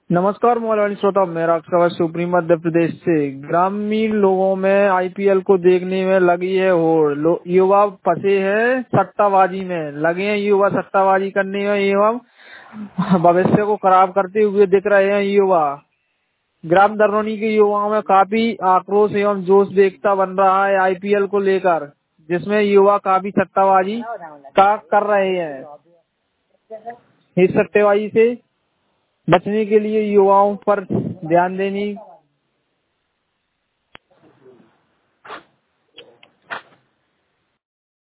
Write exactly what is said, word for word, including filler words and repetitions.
नमस्कार मोबाइल श्रोता, मेरा खबर सुप्रीम मध्य प्रदेश से। ग्रामीण लोगों में आईपीएल को देखने में लगी है होड़। युवा फंसे हैं सट्टाबाजी में, लगे हैं युवा सट्टाबाजी करने में एवं भविष्य को खराब करते हुए दिख रहे हैं युवा। ग्राम दरौनी के युवाओं में काफी आक्रोश एवं जोश देखता बन रहा है आईपीएल को लेकर, जिसमें युवा काफी सट्टाबाजी का कर रहे हैं। इस सट्टेबाजी से बचने के लिए युवाओं पर ध्यान देने